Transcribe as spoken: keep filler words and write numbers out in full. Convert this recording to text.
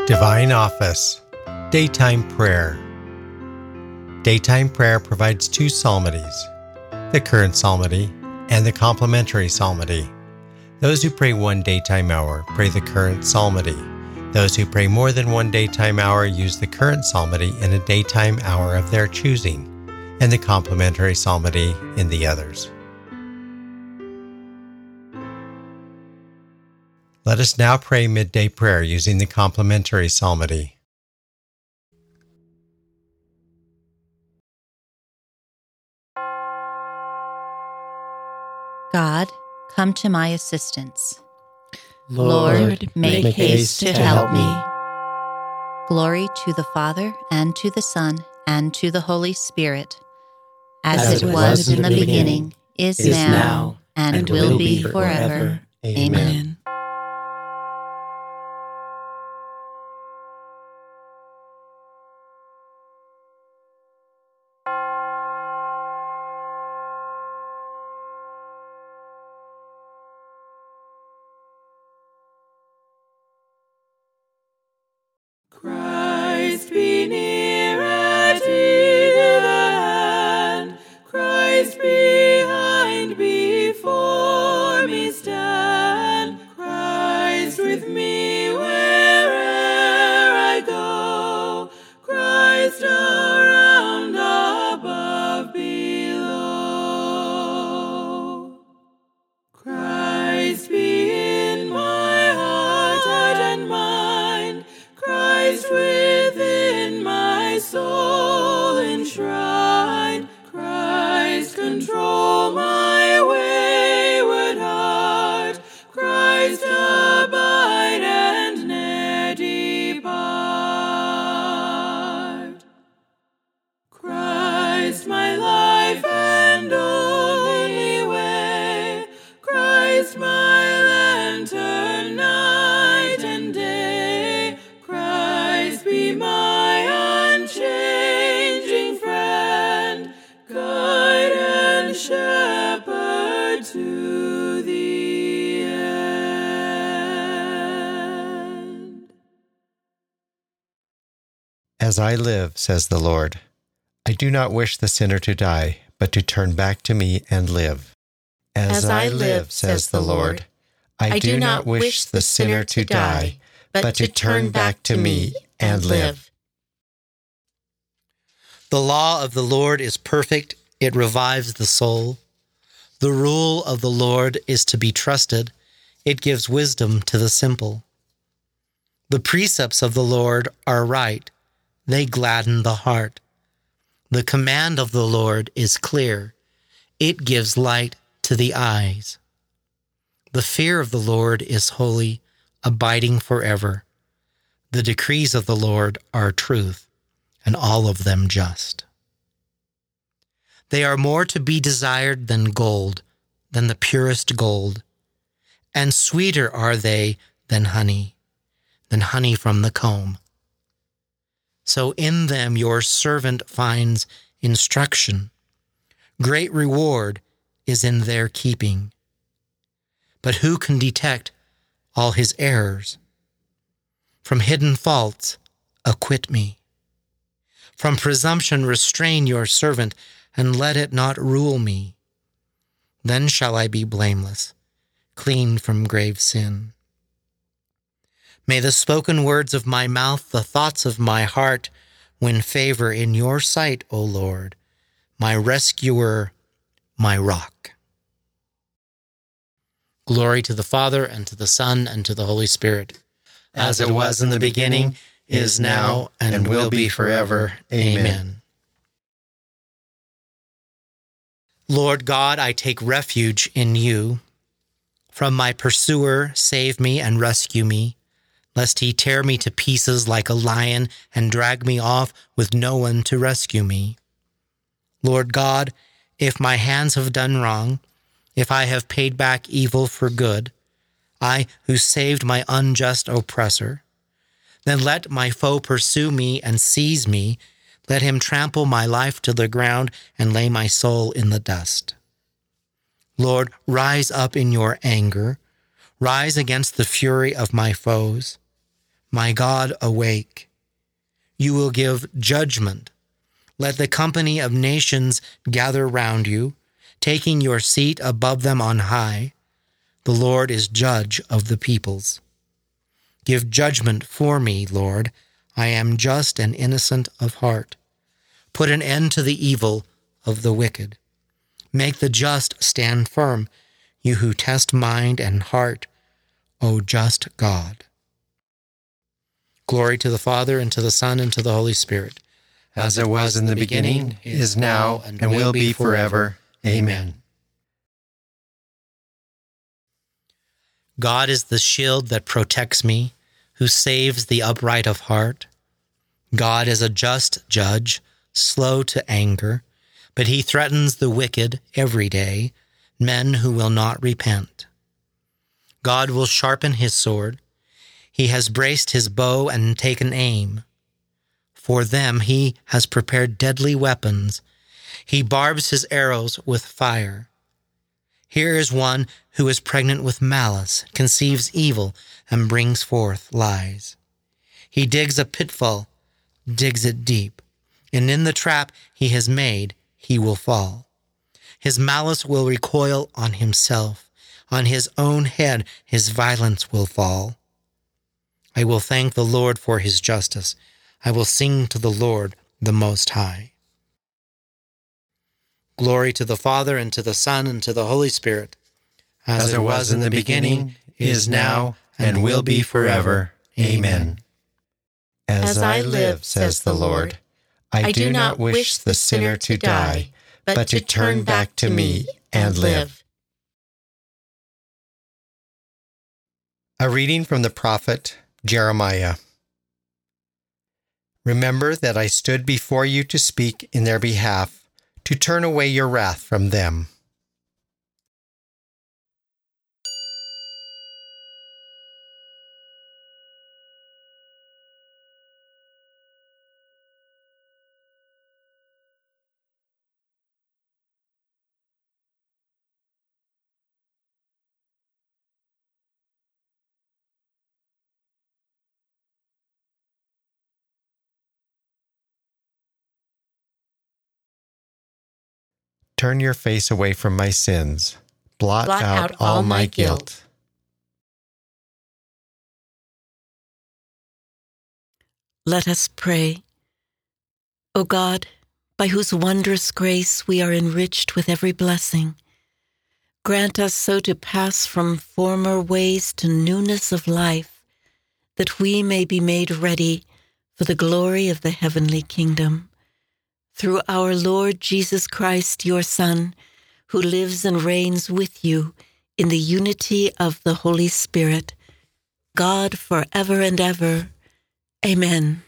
Divine Office, Daytime Prayer. Daytime prayer provides two psalmodies, the current psalmody and the complementary psalmody. Those who pray one daytime hour pray the current psalmody. Those who pray more than one daytime hour use the current psalmody in a daytime hour of their choosing, and the complementary psalmody in the others. Let us now pray midday prayer using the complementary psalmody. God, come to my assistance. Lord, Lord, make, make haste to help me. me. Glory to the Father, and to the Son, and to the Holy Spirit, as, As it was in the beginning, is, is now, now, and, and will will be be forever. forever. Amen. Amen. Christ be near at either hand, Christ behind, before me stand, Christ with me where'er I go, Christ around, above, below. Christ be in my heart and mind, Christ within my soul enshrined, Christ control my wayward heart, Christ abide and ne'er depart. Christ my life and only way, Christ my lantern night and day, Christ be my unchanging friend, guide and shepherd to the end. As I live, says the Lord, I do not wish the sinner to die, but to turn back to me and live. As, As I live, says the Lord, I do not wish the sinner to die, but to turn back to me and live. The law of the Lord is perfect, it revives the soul. The rule of the Lord is to be trusted, it gives wisdom to the simple. The precepts of the Lord are right, they gladden the heart. The command of the Lord is clear, it gives light to the eyes. The fear of the Lord is holy, abiding forever. The decrees of the Lord are truth, and all of them just. They are more to be desired than gold, than the purest gold, and sweeter are they than honey, than honey from the comb. So in them your servant finds instruction. Great reward is in their keeping. But who can detect all his errors? From hidden faults, acquit me. From presumption restrain your servant, and let it not rule me. Then shall I be blameless, clean from grave sin. May the spoken words of my mouth, the thoughts of my heart, win favor in your sight, O Lord, my rescuer, my rock. Glory to the Father, and to the Son, and to the Holy Spirit, as it was in the beginning, is now, and will be forever. Amen. Lord God, I take refuge in you. From my pursuer, save me and rescue me, lest he tear me to pieces like a lion and drag me off with no one to rescue me. Lord God, if my hands have done wrong, if I have paid back evil for good, I who saved my unjust oppressor, then let my foe pursue me and seize me. Let him trample my life to the ground and lay my soul in the dust. Lord, rise up in your anger. Rise against the fury of my foes. My God, awake. You will give judgment. Let the company of nations gather round you, taking your seat above them on high. The Lord is judge of the peoples. Give judgment for me, Lord. I am just and innocent of heart. Put an end to the evil of the wicked. Make the just stand firm, you who test mind and heart, O just God. Glory to the Father, and to the Son, and to the Holy Spirit. As it was in the beginning, is now, and will be forever. Amen. God is the shield that protects me, who saves the upright of heart. God is a just judge, slow to anger, but he threatens the wicked every day, men who will not repent. God will sharpen his sword. He has braced his bow and taken aim. For them he has prepared deadly weapons. He barbs his arrows with fire. Here is one who is pregnant with malice, conceives evil, and brings forth lies. He digs a pitfall, digs it deep, and in the trap he has made, he will fall. His malice will recoil on himself. On his own head his violence will fall. I will thank the Lord for his justice. I will sing to the Lord the Most High. Glory to the Father, and to the Son, and to the Holy Spirit. As, As it was in the beginning, is now, and will be forever. Amen. As I live, says the Lord, I do not wish the sinner to die, but to turn back to me and live. A reading from the prophet Jeremiah. Remember that I stood before you to speak in their behalf, to turn away your wrath from them. Turn your face away from my sins. Blot, Blot out, out all my guilt. guilt. Let us pray. O God, by whose wondrous grace we are enriched with every blessing, grant us so to pass from former ways to newness of life, that we may be made ready for the glory of the heavenly kingdom. Through our Lord Jesus Christ, your Son, who lives and reigns with you in the unity of the Holy Spirit, God forever and ever. Amen.